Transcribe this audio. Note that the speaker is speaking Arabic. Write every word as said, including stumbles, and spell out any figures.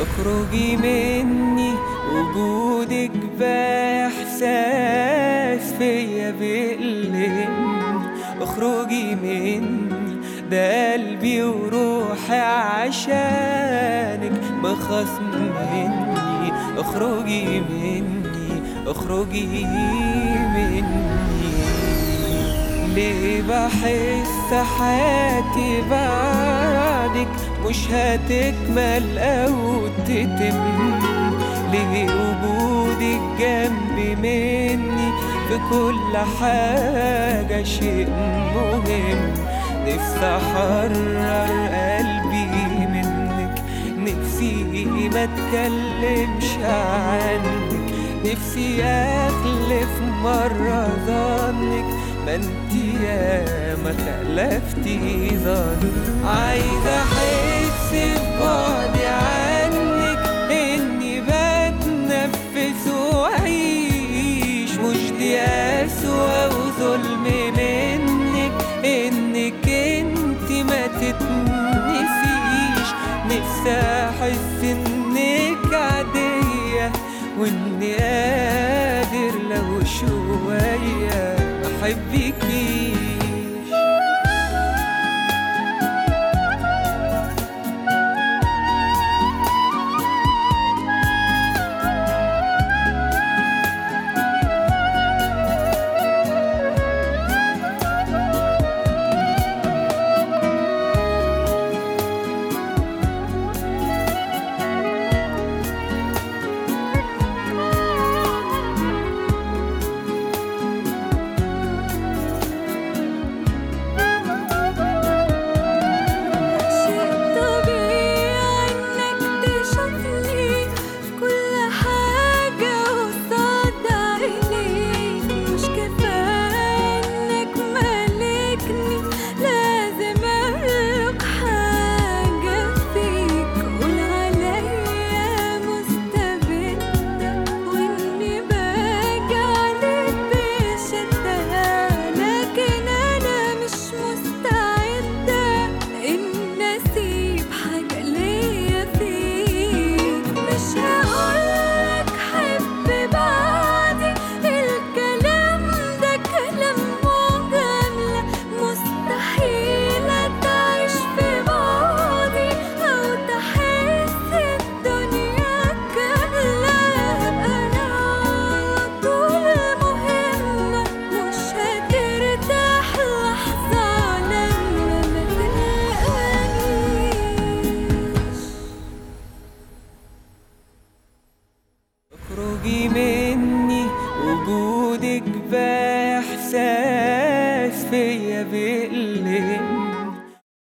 اخرجي مني، وجودك بإحساس فيا بيقلقني. اخرجي مني، ده قلبي وروحي عشانك بخصم مني. اخرجي مني، اخرجي مني. ليه بحس حياتي بعدك مش هتكمل أو تتم؟ ليه وجودك جنبي مني في كل حاجة شيء مهم؟ نفسي أحرر قلبي منك، نفسي ما اتكلمش عنك، نفسي أخلف مرة ظنك، ما انتي ياما خلفتي ظن. عايز احس ببعدي عنك اني بتنفس واعيش، مش دي اسوأ وظلم منك انك انتي ما تتنسيش. نفسي احس انك عادية واني قادر لو شوية محبكيش. اخرجي مني، وجودك بإحساس فيا بيقلقني.